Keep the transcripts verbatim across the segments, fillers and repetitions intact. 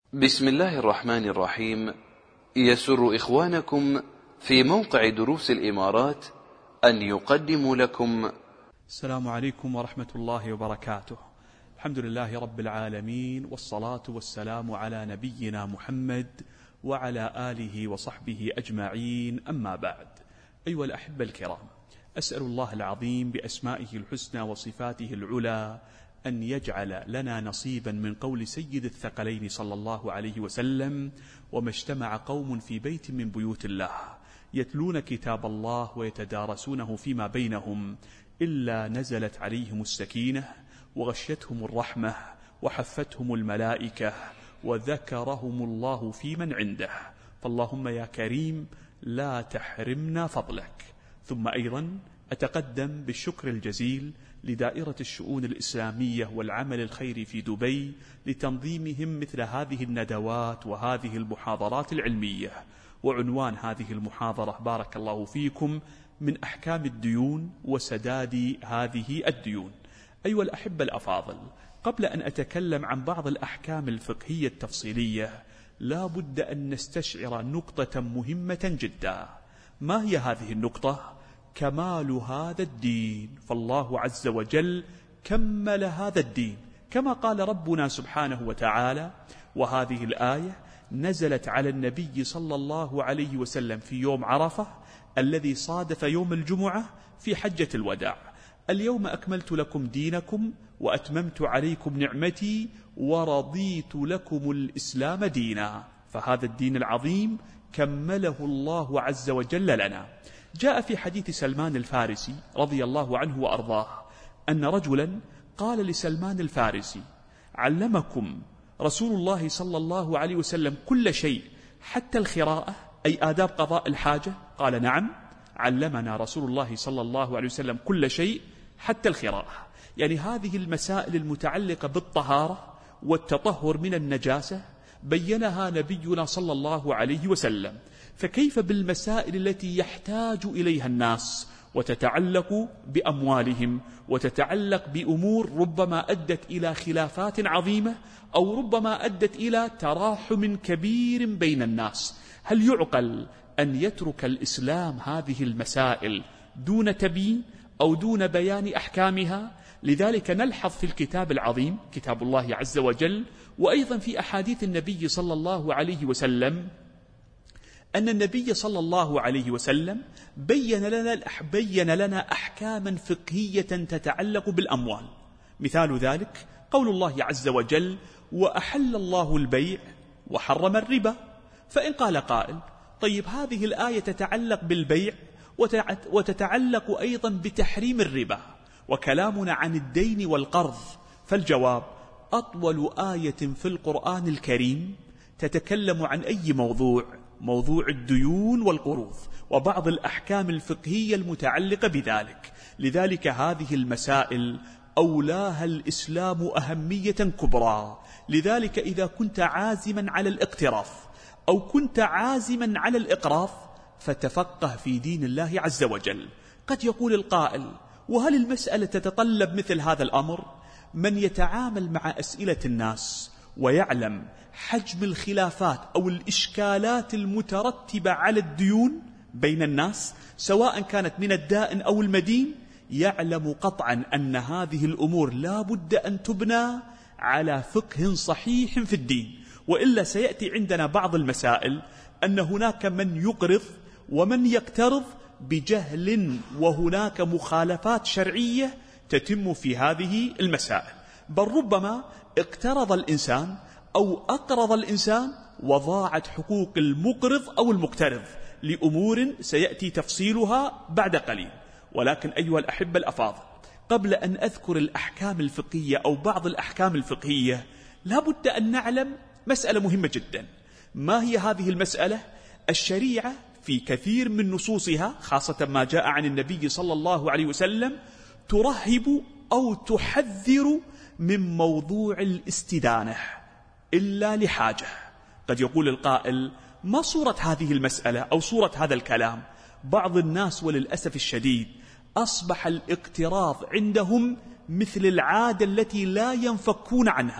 بسم الله الرحمن الرحيم. يسر إخوانكم في موقع دروس الإمارات أن يقدموا لكم. السلام عليكم ورحمة الله وبركاته. الحمد لله رب العالمين، والصلاة والسلام على نبينا محمد وعلى آله وصحبه أجمعين، أما بعد. أيها الأحبة الكرام، أسأل الله العظيم بأسمائه الحسنى وصفاته العلى أن يجعل لنا نصيبا من قول سيد الثقلين صلى الله عليه وسلم: وما اجتمع قوم في بيت من بيوت الله يتلون كتاب الله ويتدارسونه فيما بينهم إلا نزلت عليهم السكينة وغشتهم الرحمة وحفتهم الملائكة وذكرهم الله في من عنده. فاللهم يا كريم لا تحرمنا فضلك. ثم أيضا أتقدم بالشكر الجزيل لدائرة الشؤون الإسلامية والعمل الخيري في دبي لتنظيمهم مثل هذه الندوات وهذه المحاضرات العلمية. وعنوان هذه المحاضرة بارك الله فيكم: من أحكام الديون وسداد هذه الديون. أيها الأحبة الأفاضل، قبل أن أتكلم عن بعض الأحكام الفقهية التفصيلية لا بد أن نستشعر نقطة مهمة جدا. ما هي هذه النقطة؟ كمال هذا الدين. فالله عز وجل كمل هذا الدين كما قال ربنا سبحانه وتعالى، وهذه الآية نزلت على النبي صلى الله عليه وسلم في يوم عرفة الذي صادف يوم الجمعة في حجة الوداع: اليوم أكملت لكم دينكم وأتممت عليكم نعمتي ورضيت لكم الإسلام دينا. فهذا الدين العظيم كمله الله عز وجل لنا. جاء في حديث سلمان الفارسي رضي الله عنه وأرضاه أن رجلا قال لسلمان الفارسي: علمكم رسول الله صلى الله عليه وسلم كل شيء حتى الخراءة، أي آداب قضاء الحاجة؟ قال: نعم، علمنا رسول الله صلى الله عليه وسلم كل شيء حتى الخراءة. يعني هذه المسائل المتعلقة بالطهارة والتطهر من النجاسة بينها نبينا صلى الله عليه وسلم. فكيف بالمسائل التي يحتاج إليها الناس وتتعلق بأموالهم وتتعلق بأمور ربما أدت إلى خلافات عظيمة أو ربما أدت إلى تراحم كبير بين الناس؟ هل يعقل أن يترك الإسلام هذه المسائل دون تبيين أو دون بيان أحكامها؟ لذلك نلحظ في الكتاب العظيم كتاب الله عز وجل وأيضا في أحاديث النبي صلى الله عليه وسلم أن النبي صلى الله عليه وسلم بين لنا, بين لنا أحكاما فقهية تتعلق بالأموال. مثال ذلك قول الله عز وجل: وأحل الله البيع وحرم الربا. فإن قال قائل: طيب هذه الآية تتعلق بالبيع وتتعلق أيضا بتحريم الربا وكلامنا عن الدين والقرض. فالجواب: أطول آية في القرآن الكريم تتكلم عن أي موضوع؟ موضوع الديون والقروض وبعض الأحكام الفقهية المتعلقة بذلك. لذلك هذه المسائل أولاها الإسلام أهمية كبرى. لذلك إذا كنت عازما على الاقتراض أو كنت عازما على الإقراض فتفقه في دين الله عز وجل. قد يقول القائل: وهل المسألة تتطلب مثل هذا الأمر؟ من يتعامل مع أسئلة الناس ويعلم حجم الخلافات أو الإشكالات المترتبة على الديون بين الناس سواء كانت من الدائن أو المدين يعلم قطعا أن هذه الأمور لا بد أن تبنى على فقه صحيح في الدين. وإلا سيأتي عندنا بعض المسائل أن هناك من يقرض ومن يقترض بجهل وهناك مخالفات شرعية تتم في هذه المسائل. بل ربما اقترض الإنسان أو أقرض الإنسان وضاعت حقوق المقرض أو المقترض لأمور سيأتي تفصيلها بعد قليل. ولكن أيها الأحبة الأفاضل، قبل أن أذكر الأحكام الفقهية أو بعض الأحكام الفقهية لا بد أن نعلم مسألة مهمة جدا. ما هي هذه المسألة؟ الشريعة في كثير من نصوصها خاصة ما جاء عن النبي صلى الله عليه وسلم ترهب أو تحذر من موضوع الاستدانة إلا لحاجة. قد يقول القائل: ما صورة هذه المسألة أو صورة هذا الكلام؟ بعض الناس وللأسف الشديد أصبح الاقتراض عندهم مثل العادة التي لا ينفكون عنها،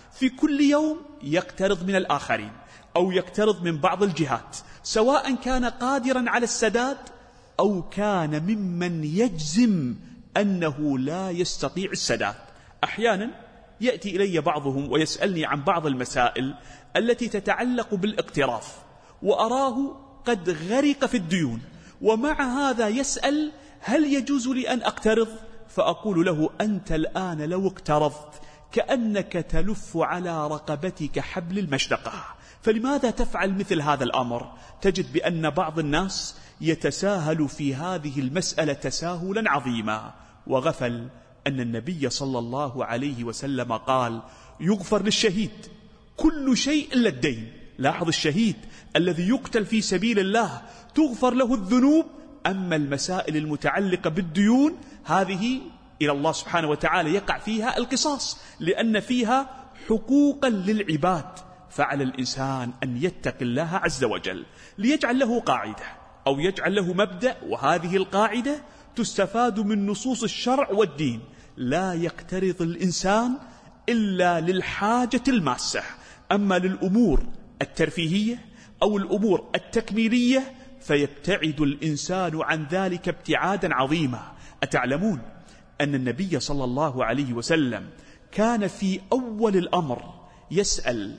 في كل يوم يقترض من الآخرين أو يقترض من بعض الجهات، سواء كان قادرا على السداد أو كان ممن يجزم أنه لا يستطيع السداد. أحيانا يأتي إلي بعضهم ويسألني عن بعض المسائل التي تتعلق بالاقتراض، وأراه قد غرق في الديون، ومع هذا يسأل هل يجوز لي أن أقترض؟ فأقول له أنت الآن لو اقترضت كأنك تلف على رقبتك حبل المشنقة، فلماذا تفعل مثل هذا الأمر؟ تجد بأن بعض الناس يتساهل في هذه المسألة تساهلا عظيما، وغفل أن النبي صلى الله عليه وسلم قال يغفر للشهيد كل شيء إلا الدين. لاحظ، الشهيد الذي يقتل في سبيل الله تغفر له الذنوب، أما المسائل المتعلقة بالديون هذه إلى الله سبحانه وتعالى يقع فيها القصاص، لأن فيها حقوقا للعباد. فعلى الإنسان أن يتقي الله عز وجل ليجعل له قاعدة أو يجعل له مبدأ، وهذه القاعدة تستفاد من نصوص الشرع والدين: لا يقترض الإنسان إلا للحاجة الماسة، أما للأمور الترفيهية أو الأمور التكميلية فيبتعد الإنسان عن ذلك ابتعادا عظيما. أتعلمون أن النبي صلى الله عليه وسلم كان في أول الأمر يسأل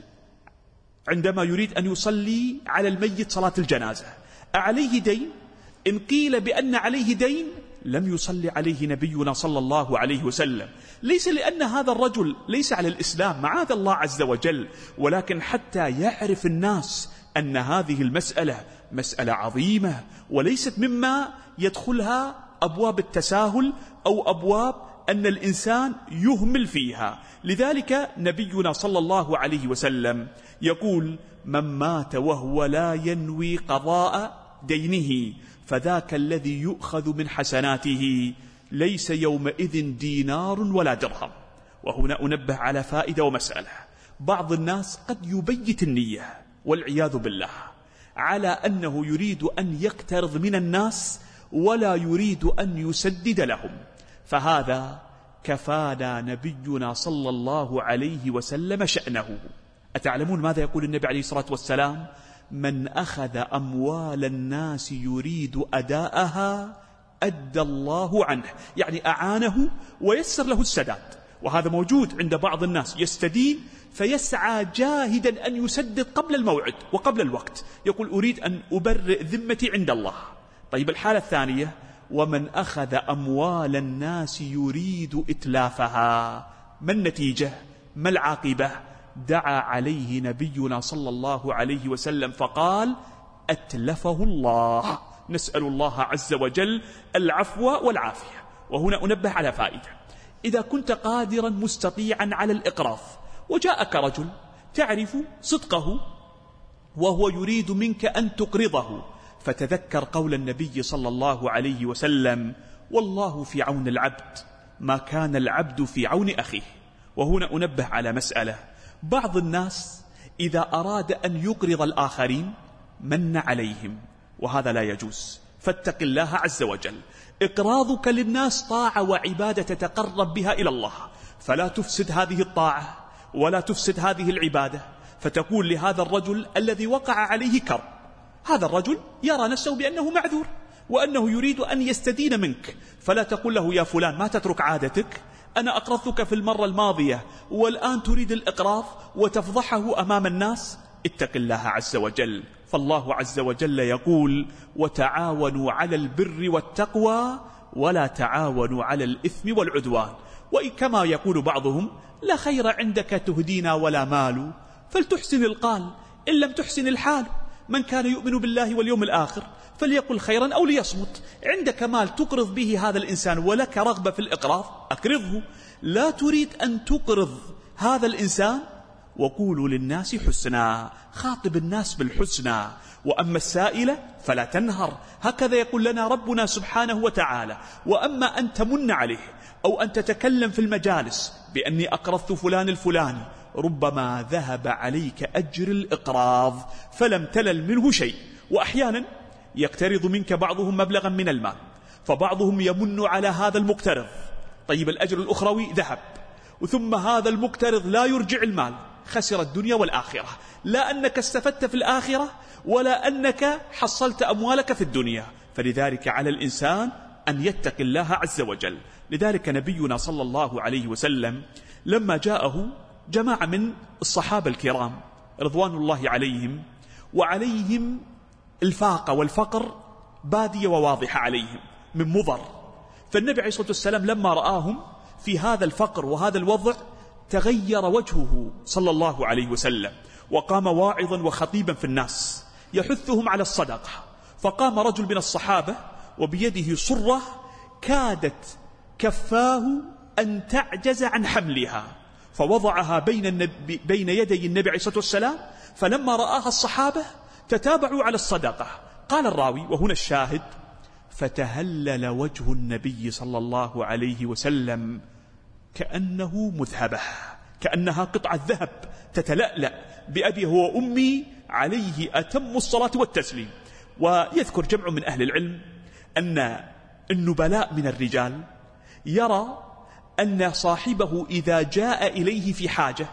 عندما يريد أن يصلي على الميت صلاة الجنازة: أعليه دين؟ إن قيل بأن عليه دين لم يصلي عليه نبينا صلى الله عليه وسلم، ليس لأن هذا الرجل ليس على الإسلام معاذ الله عز وجل، ولكن حتى يعرف الناس أن هذه المسألة مسألة عظيمة وليست مما يدخلها أبواب التساهل أو أبواب أن الإنسان يهمل فيها. لذلك نبينا صلى الله عليه وسلم يقول: من مات وهو لا ينوي قضاء دينه فذاك الذي يؤخذ من حسناته ليس يومئذ دينار ولا درهم. وهنا أنبه على فائدة ومسألة: بعض الناس قد يبيت النية والعياذ بالله على أنه يريد أن يقترض من الناس ولا يريد أن يسدد لهم، فهذا كفانا نبينا صلى الله عليه وسلم شأنه. أتعلمون ماذا يقول النبي عليه الصلاة والسلام؟ من أخذ أموال الناس يريد أداءها أدى الله عنه، يعني أعانه ويسر له السداد. وهذا موجود عند بعض الناس، يستدين فيسعى جاهدا أن يسدد قبل الموعد وقبل الوقت، يقول أريد أن أبرئ ذمتي عند الله. طيب الحالة الثانية: ومن أخذ أموال الناس يريد إتلافها، ما النتيجة؟ ما العاقبة؟ دعا عليه نبينا صلى الله عليه وسلم فقال: أتلفه الله. نسأل الله عز وجل العفو والعافية. وهنا أنبه على فائدة: إذا كنت قادرا مستطيعا على الإقراض وجاءك رجل تعرف صدقه وهو يريد منك أن تقرضه، فتذكر قول النبي صلى الله عليه وسلم: والله في عون العبد ما كان العبد في عون أخيه. وهنا أنبه على مسألة: بعض الناس إذا أراد أن يقرض الآخرين من عليهم، وهذا لا يجوز. فاتق الله عز وجل. إقراضك للناس طاعة وعبادة تتقرب بها إلى الله، فلا تفسد هذه الطاعة ولا تفسد هذه العبادة، فتقول لهذا الرجل الذي وقع عليه كرب، هذا الرجل يرى نفسه بأنه معذور وأنه يريد أن يستدين منك، فلا تقول له: يا فلان ما تترك عادتك، أنا أقرضتك في المرة الماضية والآن تريد الإقراض وتفضحه أمام الناس. اتق الله عز وجل، فالله عز وجل يقول: وتعاونوا على البر والتقوى ولا تعاونوا على الإثم والعدوان. وكما يقول بعضهم: لا خير عندك تهدينا ولا مال، فلتحسن القال إن لم تحسن الحال. من كان يؤمن بالله واليوم الآخر فليقل خيرا أو ليصمت. عندك مال تقرض به هذا الإنسان ولك رغبة في الإقراض، أقرضه. لا تريد أن تقرض هذا الإنسان، وقولوا للناس حسنا، خاطب الناس بالحسنى. وأما السائلة فلا تنهر، هكذا يقول لنا ربنا سبحانه وتعالى. وأما أن تمن عليه أو أن تتكلم في المجالس بأني أقرضت فلان الفلاني، ربما ذهب عليك أجر الإقراض فلم تلل منه شيء. وأحيانا يقترض منك بعضهم مبلغا من المال، فبعضهم يمن على هذا المقترض، طيب الأجر الأخروي ذهب، ثم هذا المقترض لا يرجع المال، خسر الدنيا والآخرة، لا أنك استفدت في الآخرة ولا أنك حصلت أموالك في الدنيا. فلذلك على الإنسان أن يتقي الله عز وجل. لذلك نبينا صلى الله عليه وسلم لما جاءه جماعة من الصحابة الكرام رضوان الله عليهم وعليهم الفاقة والفقر بادية وواضحة عليهم من مضر، فالنبي عليه الصلاة والسلام لما رآهم في هذا الفقر وهذا الوضع تغير وجهه صلى الله عليه وسلم، وقام واعظا وخطيبا في الناس يحثهم على الصدقة. فقام رجل من الصحابة وبيده صرة كادت كفاه أن تعجز عن حملها، فوضعها بين, النبي بين يدي النبي عليه الصلاة والسلام، فلما رآها الصحابة تتابعوا على الصدقة. قال الراوي وهنا الشاهد: فتهلل وجه النبي صلى الله عليه وسلم كأنه مذهبة، كأنها قطعة ذهب تتلألأ بأبي هو أمي عليه أتم الصلاة والتسليم. ويذكر جمع من أهل العلم أن النبلاء من الرجال يرى أن صاحبه إذا جاء إليه في حاجة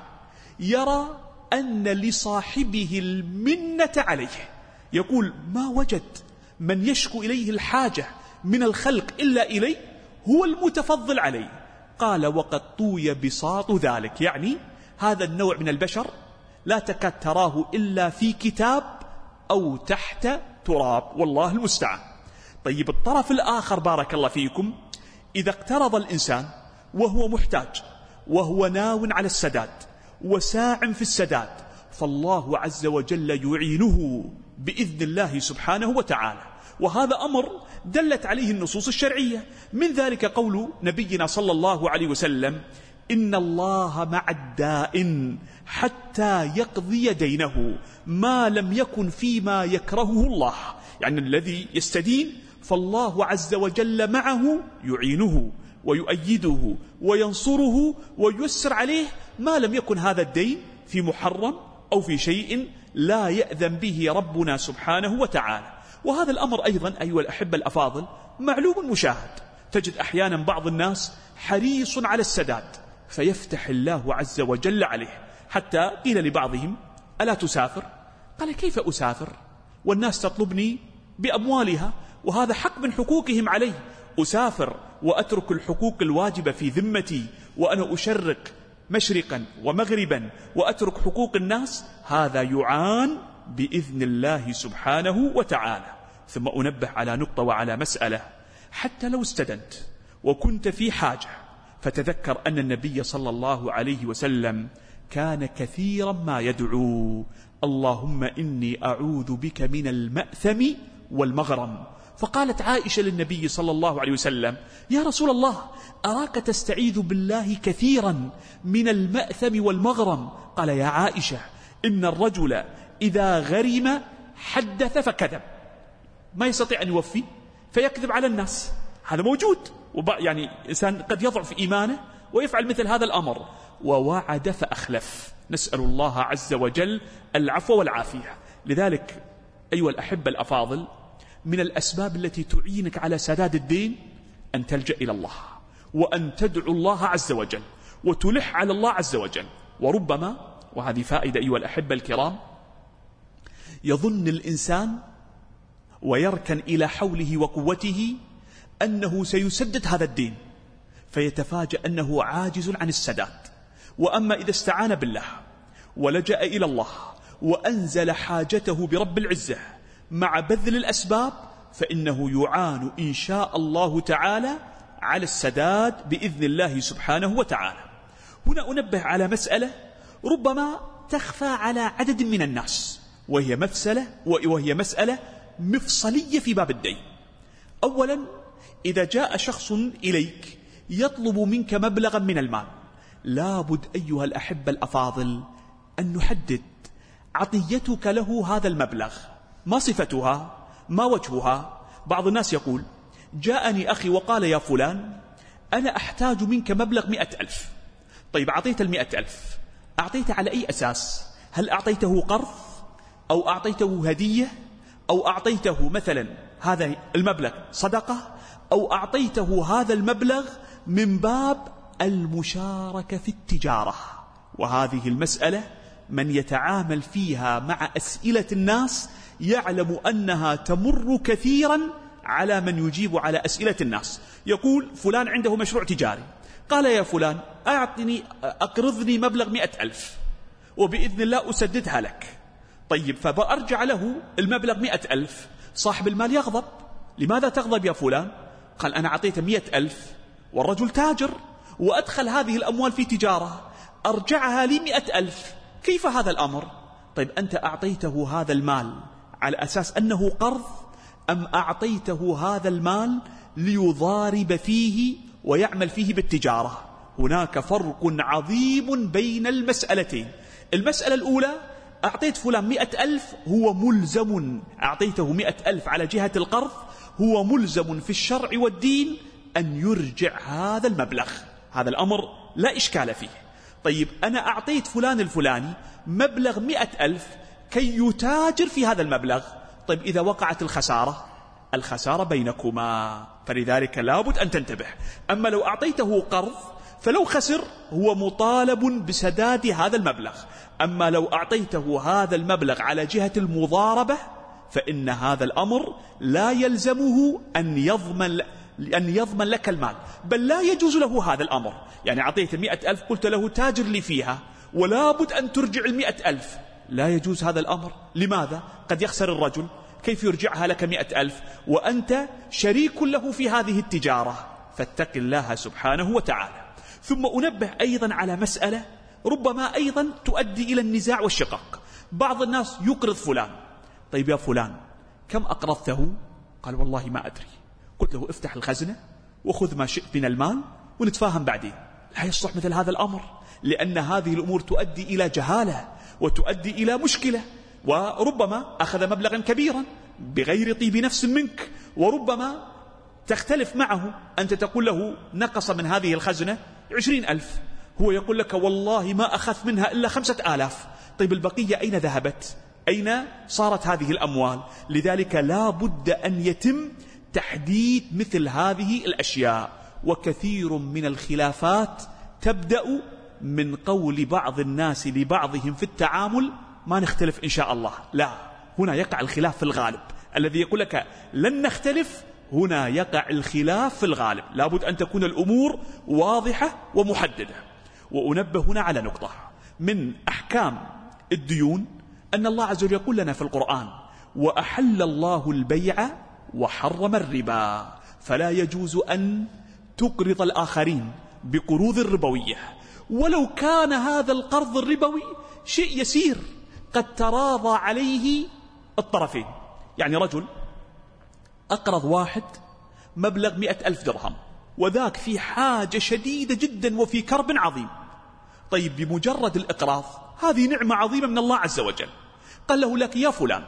يرى أن لصاحبه المنة عليه، يقول: ما وجد من يشكو إليه الحاجة من الخلق إلا إليه، هو المتفضل عليه. قال: وقد طوي بساط ذلك، يعني هذا النوع من البشر لا تكاد تراه إلا في كتاب أو تحت تراب، والله المستعان. طيب الطرف الآخر بارك الله فيكم، إذا اقترض الإنسان وهو محتاج وهو ناو على السداد وساع في السداد، فالله عز وجل يعينه بإذن الله سبحانه وتعالى، وهذا أمر دلت عليه النصوص الشرعية. من ذلك قول نبينا صلى الله عليه وسلم: إن الله مع الدائن حتى يقضي دينه ما لم يكن فيما يكرهه الله، يعني الذي يستدين فالله عز وجل معه يعينه ويؤيده وينصره وييسر عليه ما لم يكن هذا الدين في محرم أو في شيء لا يأذن به ربنا سبحانه وتعالى. وهذا الأمر أيضا أيها الأحبة الأفاضل معلوم مشاهد، تجد أحيانا بعض الناس حريص على السداد فيفتح الله عز وجل عليه، حتى قيل لبعضهم: ألا تسافر؟ قال: كيف أسافر والناس تطلبني بأموالها وهذا حق من حقوقهم علي، أسافر وأترك الحقوق الواجبة في ذمتي وأنا أشرق مشرقا ومغربا وأترك حقوق الناس؟ هذا يعان بإذن الله سبحانه وتعالى. ثم أنبه على نقطة وعلى مسألة: حتى لو استدنت وكنت في حاجة فتذكر أن النبي صلى الله عليه وسلم كان كثيرا ما يدعو: اللهم إني أعوذ بك من المأثم والمغرم. فقالت عائشة للنبي صلى الله عليه وسلم: يا رسول الله، أراك تستعيذ بالله كثيرا من المأثم والمغرم. قال: يا عائشة، إن الرجل إذا غرم حدث فكذب، ما يستطيع أن يوفي فيكذب على الناس، هذا موجود، يعني إنسان قد يضعف إيمانه ويفعل مثل هذا الأمر. ووعد فأخلف، نسأل الله عز وجل العفو والعافية. لذلك أيها الأحبة الأفاضل، من الأسباب التي تعينك على سداد الدين أن تلجأ إلى الله وأن تدعو الله عز وجل وتلح على الله عز وجل. وربما، وهذه فائدة أيها الأحبة الكرام، يظن الإنسان ويركن إلى حوله وقوته أنه سيسدد هذا الدين، فيتفاجأ أنه عاجز عن السداد. وأما إذا استعان بالله ولجأ إلى الله وأنزل حاجته برب العزة مع بذل الأسباب، فإنه يعان إن شاء الله تعالى على السداد بإذن الله سبحانه وتعالى. هنا أنبه على مسألة ربما تخفى على عدد من الناس، وهي مسألة وهي مسألة مفصلية في باب الدين. أولا، إذا جاء شخص إليك يطلب منك مبلغا من المال، لابد أيها الأحبة الأفاضل أن نحدد عطيتك له هذا المبلغ، ما صفتها، ما وجهها. بعض الناس يقول: جاءني أخي وقال: يا فلان، أنا أحتاج منك مبلغ مئة ألف. طيب، أعطيت المئة ألف، أعطيت على أي أساس؟ هل أعطيته قرض أو أعطيته هدية أو أعطيته مثلا هذا المبلغ صدقة أو أعطيته هذا المبلغ من باب المشاركة في التجارة. وهذه المسألة من يتعامل فيها مع أسئلة الناس يعلم أنها تمر كثيرا على من يجيب على أسئلة الناس. يقول فلان عنده مشروع تجاري، قال يا فلان أعطني أقرضني مبلغ مئة ألف وبإذن الله أسددها لك. طيب فبأرجع له المبلغ مئة ألف، صاحب المال يغضب. لماذا تغضب يا فلان؟ قال أنا أعطيته مئة ألف والرجل تاجر وأدخل هذه الأموال في تجارة، أرجعها لي مئة ألف، كيف هذا الأمر؟ طيب أنت أعطيته هذا المال على أساس أنه قرض أم أعطيته هذا المال ليضارب فيه ويعمل فيه بالتجارة؟ هناك فرق عظيم بين المسألتين. المسألة الأولى أعطيت فلان مئة ألف، هو ملزم، أعطيته مئة ألف على جهة القرض، هو ملزم في الشرع والدين أن يرجع هذا المبلغ، هذا الأمر لا إشكال فيه. طيب أنا أعطيت فلان الفلاني مبلغ مئة ألف كي يتاجر في هذا المبلغ. طيب إذا وقعت الخسارة، الخسارة بينكما، فلذلك لابد أن تنتبه. أما لو أعطيته قرض فلو خسر هو مطالب بسداد هذا المبلغ. أما لو أعطيته هذا المبلغ على جهة المضاربة فإن هذا الأمر لا يلزمه أن يضمن أن يضمن لك المال، بل لا يجوز له هذا الأمر. يعني أعطيته مئة ألف قلت له تاجر لي فيها ولا بد أن ترجع المئة ألف، لا يجوز هذا الأمر. لماذا؟ قد يخسر الرجل، كيف يرجعها لك مئة ألف وأنت شريك له في هذه التجارة؟ فاتق الله سبحانه وتعالى. ثم أنبه أيضا على مسألة ربما أيضا تؤدي إلى النزاع والشقاق. بعض الناس يقرض فلان، طيب يا فلان كم أقرضته؟ قال والله ما أدري. قلت له افتح الخزنة وخذ ما شئت من المال ونتفاهم بعدين. لا يصح مثل هذا الأمر، لأن هذه الأمور تؤدي إلى جهالة وتؤدي إلى مشكلة، وربما أخذ مبلغا كبيرا بغير طيب نفس منك، وربما تختلف معه. أنت تقول له نقص من هذه الخزنة عشرين ألف، هو يقول لك والله ما أخذ منها إلا خمسة آلاف. طيب البقية أين ذهبت؟ أين صارت هذه الأموال؟ لذلك لا بد أن يتم تحديد مثل هذه الأشياء. وكثير من الخلافات تبدأ من قول بعض الناس لبعضهم في التعامل ما نختلف إن شاء الله. لا، هنا يقع الخلاف في الغالب. الذي يقول لك لن نختلف، هنا يقع الخلاف في الغالب. لابد أن تكون الأمور واضحة ومحددة. وأنبه هنا على نقطة من أحكام الديون، أن الله عز وجل يقول لنا في القرآن وأحل الله البيع وحرم الربا، فلا يجوز أن تقرض الآخرين بقروض ربوية ولو كان هذا القرض الربوي شيء يسير قد تراضى عليه الطرفين. يعني رجل أقرض واحد مبلغ مئة ألف درهم وذاك في حاجة شديدة جدا وفي كرب عظيم. طيب بمجرد الإقراض هذه نعمة عظيمة من الله عز وجل، قال له لك يا فلان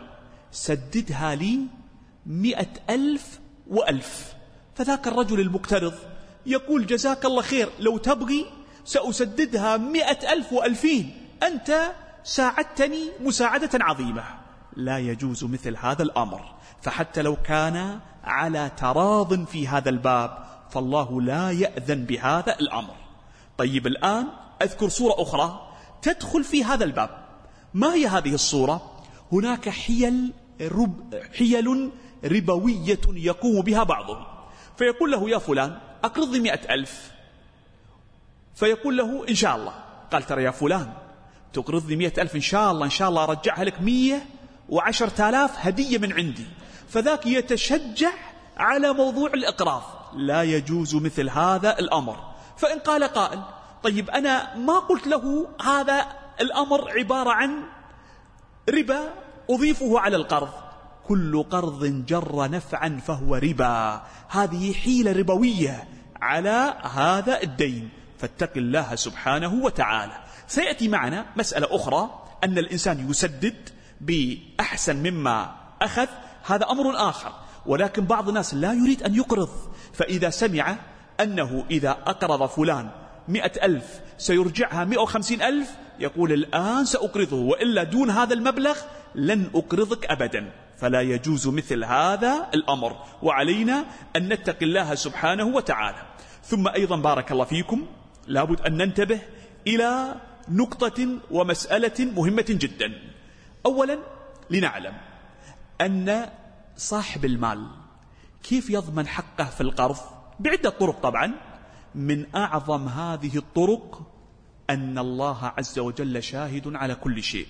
سددها لي مئة ألف وألف. فذاك الرجل المقترض يقول جزاك الله خير، لو تبغي سأسددها مئة ألف وألفين، أنت ساعدتني مساعدة عظيمة. لا يجوز مثل هذا الأمر. فحتى لو كان على تراض في هذا الباب فالله لا يأذن بهذا الأمر. طيب الآن أذكر صورة أخرى تدخل في هذا الباب. ما هي هذه الصورة؟ هناك حيل, رب حيل ربوية يقوم بها بعضهم، فيقول له يا فلان أقرضني مئة ألف، فيقول له إن شاء الله. قال ترى يا فلان تقرضني مئة ألف إن شاء الله، إن شاء الله أرجعها لك مية وعشرة آلاف هدية من عندي. فذاك يتشجع على موضوع الإقراض. لا يجوز مثل هذا الأمر. فإن قال قائل طيب أنا ما قلت له هذا الأمر عبارة عن ربا أضيفه على القرض، كل قرض جر نفعا فهو ربا، هذه حيلة ربوية على هذا الدين. فاتق الله سبحانه وتعالى. سيأتي معنا مسألة أخرى، أن الإنسان يسدد بأحسن مما أخذ، هذا أمر آخر. ولكن بعض الناس لا يريد أن يقرض، فإذا سمع أنه إذا أقرض فلان مئة ألف سيرجعها مئة وخمسين ألف يقول الآن سأقرضه، وإلا دون هذا المبلغ لن أقرضك أبدا. فلا يجوز مثل هذا الأمر، وعلينا أن نتقي الله سبحانه وتعالى. ثم أيضا بارك الله فيكم لابد أن ننتبه إلى نقطة ومسألة مهمة جدا. أولا لنعلم أن صاحب المال كيف يضمن حقه في القرض؟ بعدة طرق طبعا. من أعظم هذه الطرق أن الله عز وجل شاهد على كل شيء،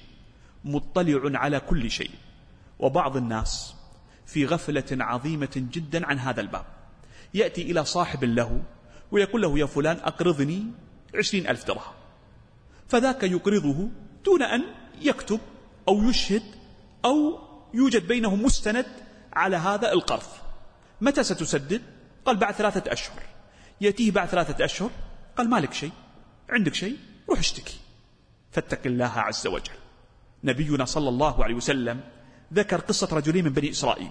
مطلع على كل شيء. وبعض الناس في غفلة عظيمة جدا عن هذا الباب، يأتي إلى صاحب له ويقول له: يا فلان أقرضني عشرين ألف درهم، فذاك يقرضه دون أن يكتب أو يشهد أو يوجد بينهم مستند على هذا القرض. متى ستسدد؟ قال: بعد ثلاثة أشهر. يأتيه بعد ثلاثة أشهر، قال: مالك شيء، عندك شيء، روح اشتكي. فاتق الله عز وجل. نبينا صلى الله عليه وسلم ذكر قصة رجلين من بني إسرائيل،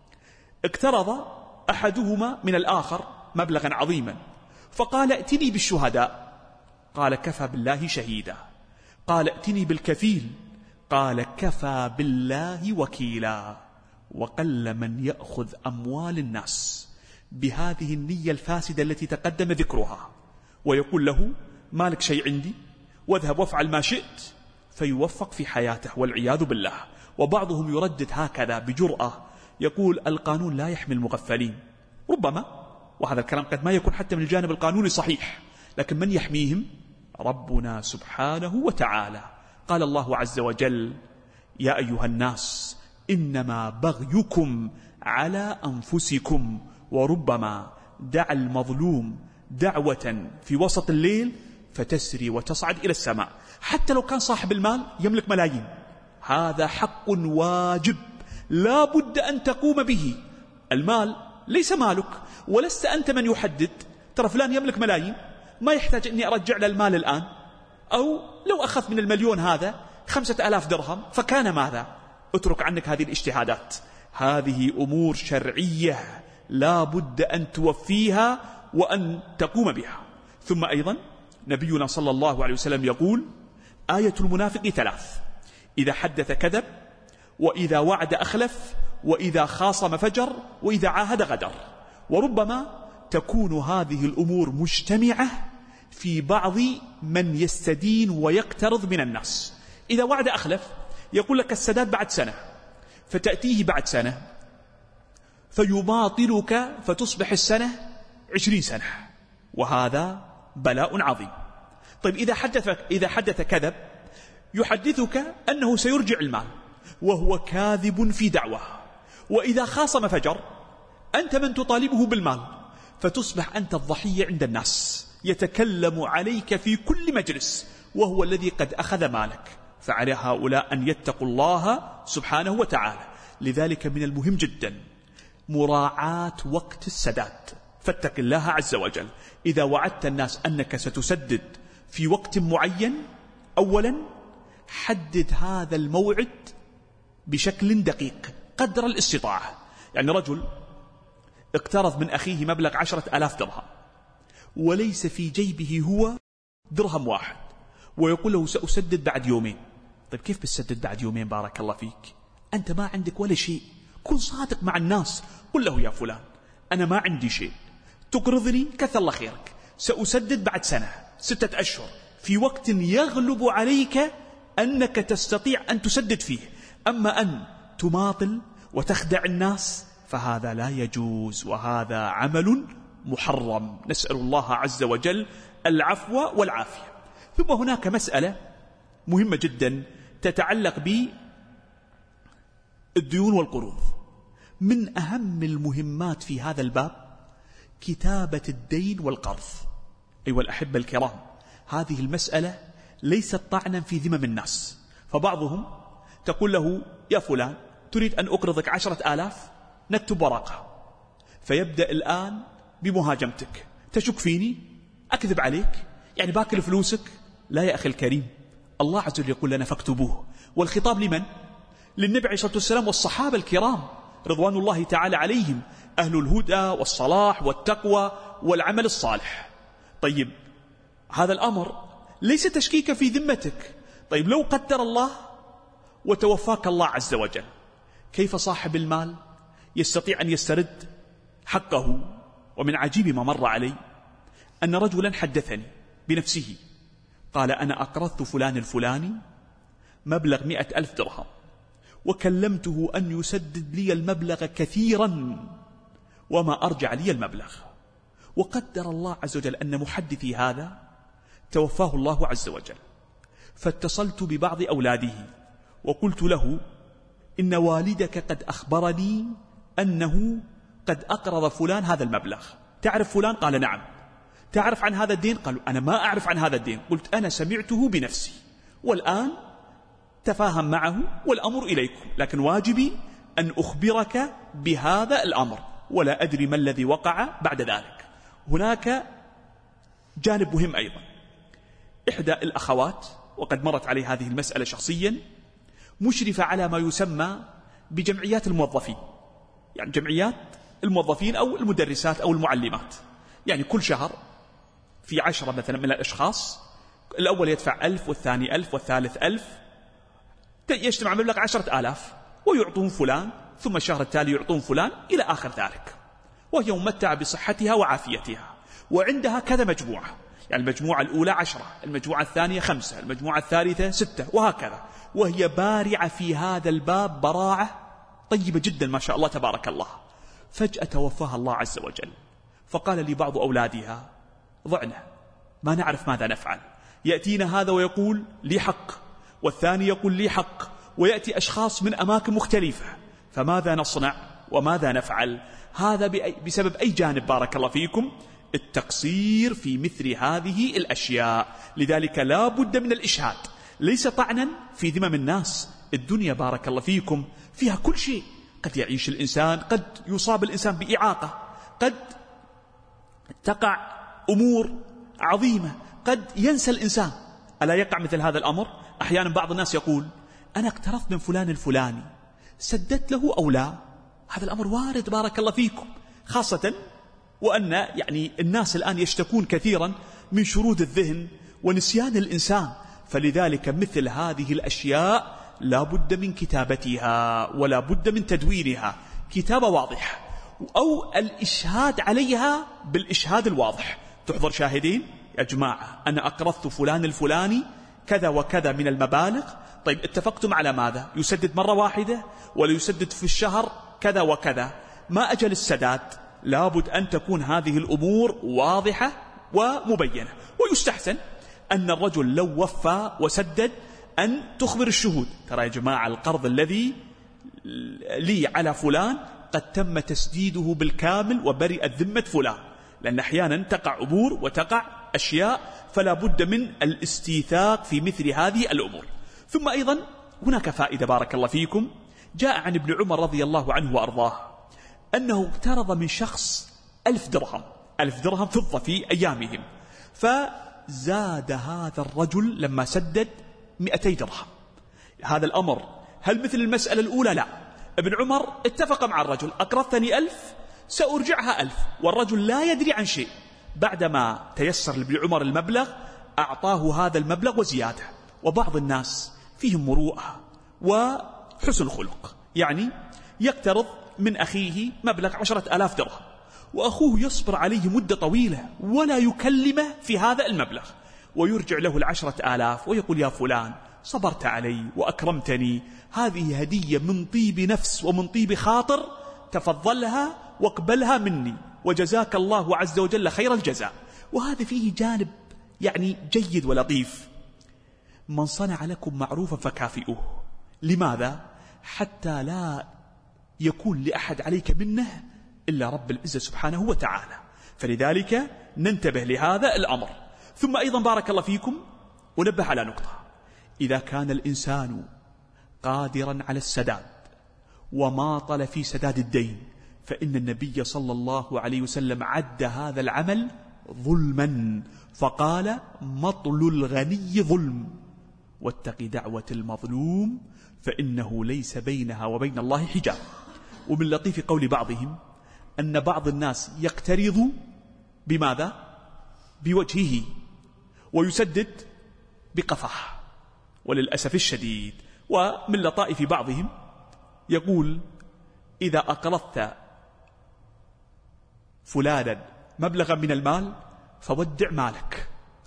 اقترض أحدهما من الآخر مبلغا عظيما، فقال: ائتني بالشهداء. قال: كفى بالله شهيدا. قال: ائتني بالكفيل. قال: كفى بالله وكيلا. وقل من يأخذ أموال الناس بهذه النية الفاسدة التي تقدم ذكرها، ويقول له: مالك شيء عندي، واذهب وافعل ما شئت، فيوفق في حياته والعياذ بالله. وبعضهم يردد هكذا بجرأة، يقول: القانون لا يحمي المغفلين. ربما، وهذا الكلام قد ما يكون حتى من الجانب القانوني صحيح، لكن من يحميهم؟ ربنا سبحانه وتعالى. قال الله عز وجل: يا أيها الناس إنما بغيكم على أنفسكم. وربما دعا المظلوم دعوة في وسط الليل فتسري وتصعد إلى السماء، حتى لو كان صاحب المال يملك ملايين. هذا حق واجب لا بد أن تقوم به. المال ليس مالك، ولست أنت من يحدد ترى فلان يملك ملايين، ما يحتاج أني أرجع له المال الآن، أو لو أخذ من المليون هذا خمسة آلاف درهم فكان ماذا؟ اترك عنك هذه الاجتهادات. هذه أمور شرعية لا بد أن توفيها وأن تقوم بها. ثم أيضا نبينا صلى الله عليه وسلم يقول: آية المنافق ثلاث: إذا حدث كذب، وإذا وعد أخلف، وإذا خاصم فجر، وإذا عاهد غدر. وربما تكون هذه الأمور مجتمعة في بعض من يستدين ويقترض من الناس. إذا وعد أخلف، يقول لك السداد بعد سنة، فتأتيه بعد سنة فيماطلك فتصبح السنة عشرين سنة، وهذا بلاء عظيم. طيب إذا حدث, إذا حدث كذب، يحدثك أنه سيرجع المال وهو كاذب في دعوة. وإذا خاصم فجر، أنت من تطالبه بالمال، فتصبح أنت الضحية عند الناس، يتكلم عليك في كل مجلس وهو الذي قد أخذ مالك. فعلى هؤلاء أن يتقوا الله سبحانه وتعالى. لذلك من المهم جدا مراعاة وقت السداد. فاتق الله عز وجل. إذا وعدت الناس أنك ستسدد في وقت معين، أولا حدد هذا الموعد بشكل دقيق قدر الاستطاعة. يعني رجل اقترض من أخيه مبلغ عشرة آلاف درهم، وليس في جيبه هو درهم واحد، ويقول له سأسدد بعد يومين. طيب كيف بتسدد بعد يومين؟ بارك الله فيك، أنت ما عندك ولا شيء. كن صادق مع الناس، قل له: يا فلان أنا ما عندي شيء، تقرضني كثر الله خيرك، سأسدد بعد سنة ستة أشهر، في وقت يغلب عليك أنك تستطيع أن تسدد فيه. أما أن تماطل وتخدع الناس فهذا لا يجوز، وهذا عمل محرم. نسأل الله عز وجل العفو والعافية. ثم هناك مسألة مهمة جدا تتعلق بالديون والقروض. من أهم المهمات في هذا الباب كتابة الدين والقرض. أيها الأحبة الكرام، هذه المسألة ليست طعنا في ذمم الناس. فبعضهم تقول له: يا فلان تريد أن أقرضك عشرة آلاف، نكتب ورقة، فيبدأ الآن بمهاجمتك. تشك فيني؟ أكذب عليك؟ يعني باكل فلوسك؟ لا يا أخي الكريم، الله عز وجل يقول لنا: فاكتبوه. والخطاب لمن؟ للنبي عليه الصلاة والسلام والصحابة الكرام رضوان الله تعالى عليهم، أهل الهدى والصلاح والتقوى والعمل الصالح. طيب هذا الأمر ليس تشكيكا في ذمتك. طيب لو قدر الله وتوفاك الله عز وجل، كيف صاحب المال يستطيع أن يسترد حقه؟ ومن عجيب ما مر علي أن رجلا حدثني بنفسه، قال أنا أقرضت فلان الفلاني مبلغ مئة ألف درهم وكلمته أن يسدد لي المبلغ كثيرا وما أرجع لي المبلغ، وقدر الله عز وجل أن محدثي هذا توفاه الله عز وجل، فاتصلت ببعض أولاده وقلت له إن والدك قد أخبرني أنه قد أقرض فلان هذا المبلغ، تعرف فلان؟ قال نعم. تعرف عن هذا الدين؟ قالوا أنا ما أعرف عن هذا الدين. قلت أنا سمعته بنفسي والآن تفاهم معه والأمر إليكم، لكن واجبي أن أخبرك بهذا الأمر ولا أدري ما الذي وقع بعد ذلك. هناك جانب مهم أيضا، إحدى الأخوات وقد مرت علي هذه المسألة شخصيا مشرفة على ما يسمى بجمعيات الموظفين، يعني جمعيات الموظفين أو المدرسات أو المعلمات، يعني كل شهر في عشرة مثلا من الأشخاص، الأول يدفع ألف والثاني ألف والثالث ألف، يجتمع مبلغ عشرة آلاف ويعطون فلان، ثم الشهر التالي يعطون فلان إلى آخر ذلك، وهي ممتعة بصحتها وعافيتها، وعندها كذا مجموعة، يعني المجموعة الأولى عشرة، المجموعة الثانية خمسة، المجموعة الثالثة ستة، وهكذا، وهي بارعة في هذا الباب براعة طيبة جدا ما شاء الله تبارك الله. فجأة توفاها الله عز وجل، فقال لي بعض أولادها ضعنا ما نعرف ماذا نفعل، يأتينا هذا ويقول لي حق والثاني يقول لي حق، ويأتي أشخاص من أماكن مختلفة، فماذا نصنع وماذا نفعل؟ هذا بسبب أي جانب بارك الله فيكم؟ التقصير في مثل هذه الأشياء. لذلك لا بد من الإشهاد، ليس طعنا في ذمم الناس. الدنيا بارك الله فيكم فيها كل شيء، قد يعيش الإنسان، قد يصاب الإنسان بإعاقة، قد تقع أمور عظيمة، قد ينسى الإنسان. ألا يقع مثل هذا الأمر؟ أحيانا بعض الناس يقول أنا اقترضت من فلان الفلاني سددت له أو لا. هذا الأمر وارد بارك الله فيكم، خاصة وأن يعني الناس الآن يشتكون كثيرا من شرود الذهن ونسيان الإنسان، فلذلك مثل هذه الأشياء لا بد من كتابتها ولا بد من تدوينها كتابة واضحة، أو الإشهاد عليها بالإشهاد الواضح. تحضر شاهدين يا جماعة أنا أقرضت فلان الفلاني كذا وكذا من المبالغ، طيب اتفقتم على ماذا؟ يسدد مرة واحدة ولا يسدد في الشهر كذا وكذا؟ ما أجل السداد؟ لابد أن تكون هذه الأمور واضحة ومبينة. ويستحسن أن الرجل لو وفى وسدد أن تخبر الشهود ترى يا جماعة القرض الذي لي على فلان قد تم تسديده بالكامل وبرئت ذمة فلان، لأن أحيانا تقع أمور وتقع أشياء، فلا بد من الاستيثاق في مثل هذه الأمور. ثم أيضا هناك فائدة بارك الله فيكم، جاء عن ابن عمر رضي الله عنه وأرضاه أنه اقترض من شخص ألف درهم ألف درهم فضة في أيامهم، فزاد هذا الرجل لما سدد مئتي درهم. هذا الأمر هل مثل المسألة الأولى؟ لا، ابن عمر اتفق مع الرجل أقرضتني ألف سأرجعها ألف، والرجل لا يدري عن شيء. بعدما تيسر لابن عمر المبلغ أعطاه هذا المبلغ وزيادة. وبعض الناس فيهم مروءة وحسن خلق، يعني يقترض من أخيه مبلغ عشرة آلاف درهم وأخوه يصبر عليه مدة طويلة ولا يكلمه في هذا المبلغ، ويرجع له العشرة آلاف ويقول يا فلان صبرت علي وأكرمتني، هذه هدية من طيب نفس ومن طيب خاطر، تفضلها واقبلها مني وجزاك الله عز وجل خير الجزاء. وهذا فيه جانب يعني جيد ولطيف. من صنع لكم معروفا فكافئوه. لماذا؟ حتى لا يكون لأحد عليك منه إلا رب العزة سبحانه وتعالى، فلذلك ننتبه لهذا الأمر. ثم أيضا بارك الله فيكم ونبه على نقطة، إذا كان الإنسان قادرا على السداد وماطل في سداد الدين، فإن النبي صلى الله عليه وسلم عد هذا العمل ظلما، فقال مطل الغني ظلم واتق دعوة المظلوم فإنه ليس بينها وبين الله حجاب. ومن لطيف قول بعضهم أن بعض الناس يقترض بماذا؟ بوجهه ويسدد بقفاه، وللأسف الشديد. ومن لطائف بعضهم يقول إذا أقرضت فلانا مبلغا من المال فودع مالك،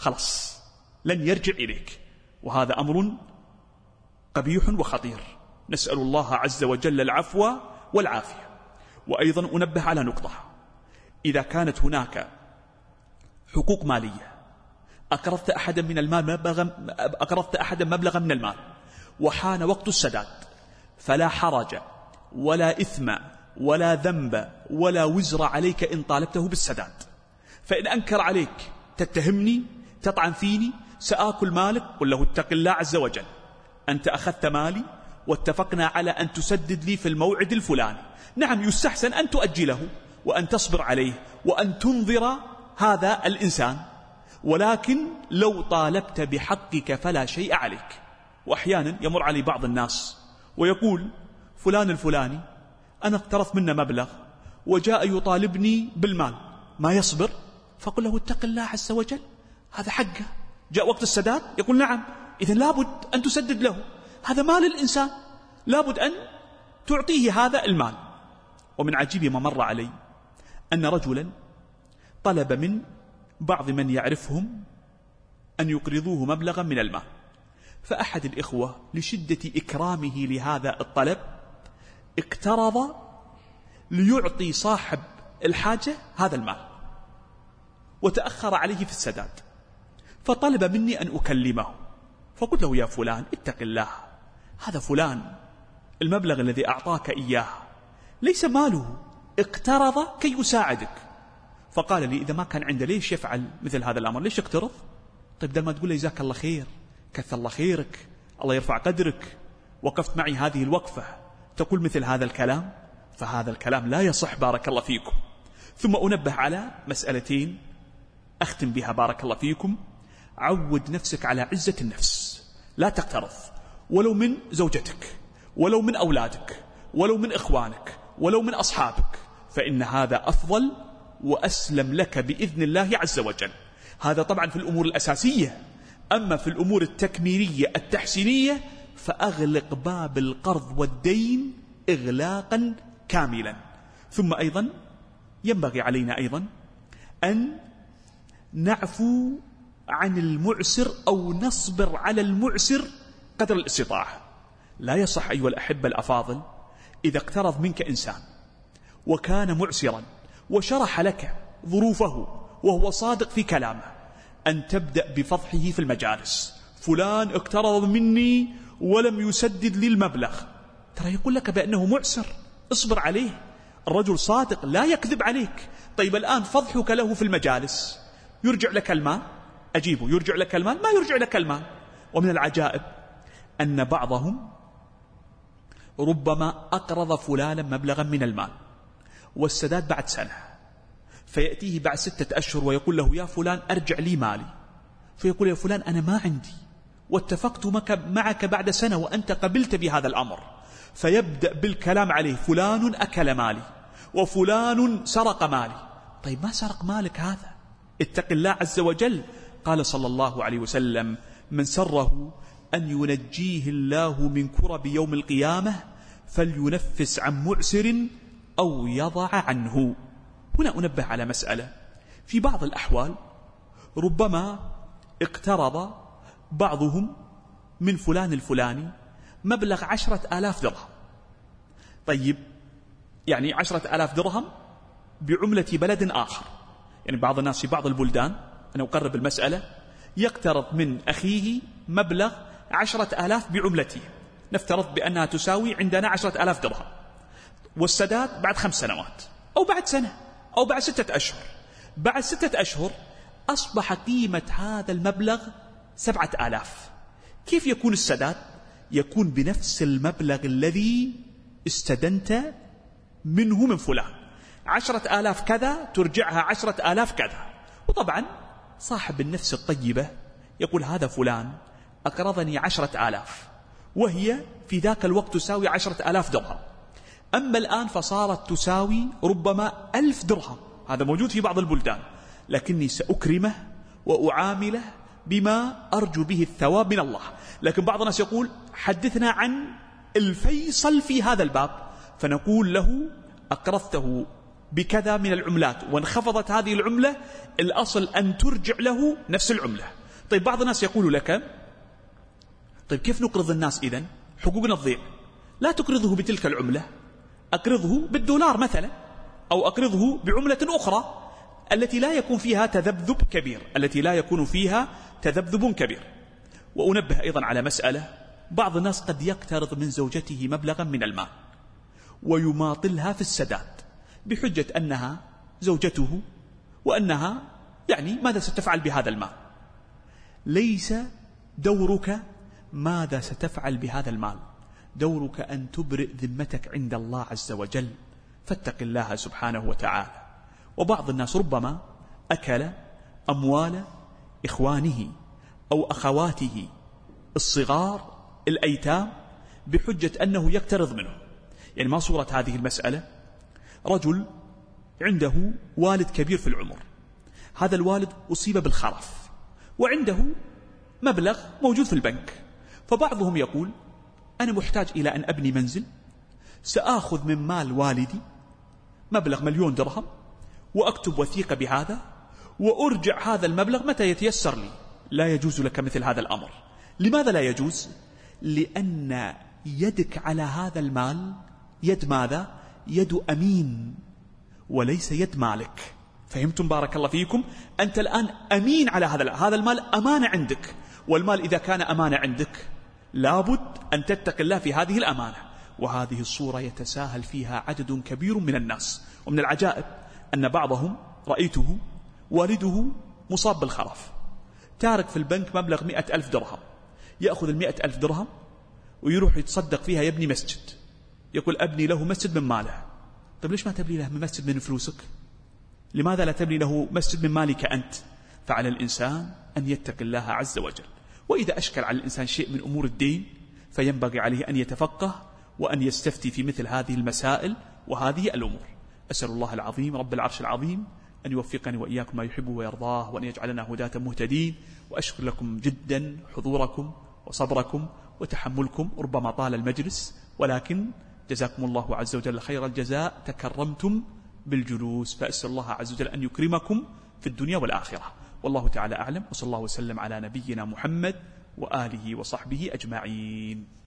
خلاص لن يرجع إليك، وهذا أمر قبيح وخطير. نسأل الله عز وجل العفو والعافية. وأيضا أنبه على نقطة: إذا كانت هناك حقوق مالية، أقرضت أحدا من المال مبلغا أقرضت أحدا مبلغا من المال وحان وقت السداد، فلا حرج ولا إثم ولا ذنب ولا وزر عليك إن طالبته بالسداد. فإن أنكر عليك تتهمني، تطعن فيني، سآكل مالك، قل له اتق الله عز وجل، أنت أخذت مالي واتفقنا على أن تسدد لي في الموعد الفلاني. نعم، يستحسن أن تؤجله وأن تصبر عليه وأن تنظر هذا الإنسان، ولكن لو طالبت بحقك فلا شيء عليك. وأحيانا يمر علي بعض الناس ويقول: فلان الفلاني أنا اقترضت منه مبلغ وجاء يطالبني بالمال، ما يصبر؟ فقل له اتق الله عز وجل، هذا حقه، جاء وقت السداد يقول نعم، إذن لابد أن تسدد له، هذا مال الإنسان، لابد أن تعطيه هذا المال. ومن عجيب ما مر علي أن رجلا طلب من بعض من يعرفهم أن يقرضوه مبلغا من المال، فأحد الإخوة لشدة إكرامه لهذا الطلب اقترض ليعطي صاحب الحاجة هذا المال، وتأخر عليه في السداد، فطلب مني أن أكلمه، فقلت له: يا فلان اتق الله، هذا فلان المبلغ الذي أعطاك إياه ليس ماله، اقترض كي يساعدك. فقال لي: إذا ما كان عنده ليش يفعل مثل هذا الأمر؟ ليش اقترض؟ طيب دل ما تقول لي جزاك الله خير، كثر الله خيرك، الله يرفع قدرك، وقفت معي هذه الوقفة، تقول مثل هذا الكلام؟ فهذا الكلام لا يصح، بارك الله فيكم. ثم أنبه على مسألتين أختم بها بارك الله فيكم. عود نفسك على عزة النفس، لا تقترض، ولو من زوجتك، ولو من أولادك، ولو من إخوانك، ولو من أصحابك، فإن هذا أفضل وأسلم لك بإذن الله عز وجل. هذا طبعا في الأمور الأساسية. أما في الأمور التكميلية التحسينية فأغلق باب القرض والدين إغلاقا كاملا. ثم أيضا ينبغي علينا أيضا أن نعفو عن المعسر أو نصبر على المعسر قدر الاستطاعة. لا يصح أيها الأحبة الأفاضل إذا اقترض منك إنسان وكان معسرا وشرح لك ظروفه وهو صادق في كلامه أن تبدأ بفضحه في المجالس: فلان اقترض مني ولم يسدد لي المبلغ، ترى يقول لك بأنه معسر، اصبر عليه، الرجل صادق لا يكذب عليك. طيب الآن فضحك له في المجالس، يرجع لك المال؟ أجيبه، يرجع لك المال؟ ما يرجع لك المال. ومن العجائب أن بعضهم ربما أقرض فلانا مبلغا من المال والسداد بعد سنة، فيأتيه بعد ستة أشهر ويقول له: يا فلان أرجع لي مالي. فيقول: يا فلان أنا ما عندي، واتفقت معك بعد سنة وأنت قبلت بهذا الأمر. فيبدأ بالكلام عليه: فلان أكل مالي، وفلان سرق مالي. طيب ما سرق مالك هذا، اتق الله عز وجل. قال صلى الله عليه وسلم: من سره أن ينجيه الله من كرب يوم القيامة فلينفس عن معسر أو يضع عنه. هنا أنبه على مسألة: في بعض الأحوال ربما اقترض بعضهم من فلان الفلاني مبلغ عشرة آلاف درهم. طيب يعني عشرة آلاف درهم بعملة بلد آخر، يعني بعض الناس في بعض البلدان، أنا أقرب المسألة، يقترض من أخيه مبلغ عشرة آلاف بعملته، نفترض بأنها تساوي عندنا عشرة آلاف درهم، والسداد بعد خمس سنوات أو بعد سنة أو بعد ستة أشهر. بعد ستة أشهر أصبح قيمة هذا المبلغ سبعة آلاف. كيف يكون السداد؟ يكون بنفس المبلغ الذي استدنت منه من فلان، عشرة آلاف كذا ترجعها عشرة آلاف كذا. وطبعا صاحب النفس الطيبة يقول: هذا فلان أقرضني عشرة آلاف وهي في ذاك الوقت تساوي عشرة آلاف درهم، أما الآن فصارت تساوي ربما ألف درهم، هذا موجود في بعض البلدان، لكني سأكرمه وأعامله بما أرجو به الثواب من الله. لكن بعض الناس يقول: حدثنا عن الفيصل في هذا الباب، فنقول له: أقرضته بكذا من العملات وانخفضت هذه العملة، الأصل أن ترجع له نفس العملة. طيب بعض الناس يقول لك طيب كيف نقرض الناس إذن؟ حقوقنا تضيع. لا تقرضه بتلك العملة، أقرضه بالدولار مثلا، أو أقرضه بعملة أخرى التي لا يكون فيها تذبذب كبير التي لا يكون فيها تذبذب كبير. وأنبه أيضا على مسألة، بعض الناس قد يقترض من زوجته مبلغا من المال ويماطلها في السداد بحجة أنها زوجته وأنها يعني ماذا ستفعل بهذا المال. ليس دورك ماذا ستفعل بهذا المال، دورك أن تبرئ ذمتك عند الله عز وجل، فاتق الله سبحانه وتعالى. وبعض الناس ربما أكل أموال إخوانه أو أخواته الصغار الأيتام بحجة أنه يقترض منه. يعني ما صورة هذه المسألة؟ رجل عنده والد كبير في العمر، هذا الوالد أصيب بالخرف وعنده مبلغ موجود في البنك، فبعضهم يقول أنا محتاج إلى أن أبني منزل، سآخذ من مال والدي مبلغ مليون درهم وأكتب وثيقة بهذا وأرجع هذا المبلغ متى يتيسر لي. لا يجوز لك مثل هذا الأمر. لماذا لا يجوز؟ لأن يدك على هذا المال يد ماذا؟ يد أمين وليس يد مالك. فهمتم بارك الله فيكم؟ أنت الآن أمين على هذا هذا المال، أمانة عندك، والمال إذا كان أمانة عندك لابد أن تتق الله في هذه الأمانة. وهذه الصورة يتساهل فيها عدد كبير من الناس. ومن العجائب أن بعضهم رأيته والده مصاب بالخرف، تارك في البنك مبلغ مئة ألف درهم، يأخذ المئة ألف درهم ويروح يتصدق فيها، يبني مسجد، يقول أبني له مسجد من ماله. طيب ليش ما تبني له مسجد من فلوسك؟ لماذا لا تبني له مسجد من مالك أنت؟ فعلى الإنسان أن يتق الله عز وجل. وإذا أشكل على الإنسان شيء من أمور الدين فينبغي عليه أن يتفقه وأن يستفتي في مثل هذه المسائل وهذه الأمور. أسأل الله العظيم رب العرش العظيم أن يوفقني وإياكم ما يحب ويرضاه، وأن يجعلنا هداة مهتدين. وأشكر لكم جدا حضوركم وصبركم وتحملكم، ربما طال المجلس ولكن جزاكم الله عز وجل خير الجزاء، تكرمتم بالجلوس، فأسأل الله عز وجل أن يكرمكم في الدنيا والآخرة. والله تعالى أعلم، وصلى الله وسلم على نبينا محمد وآله وصحبه أجمعين.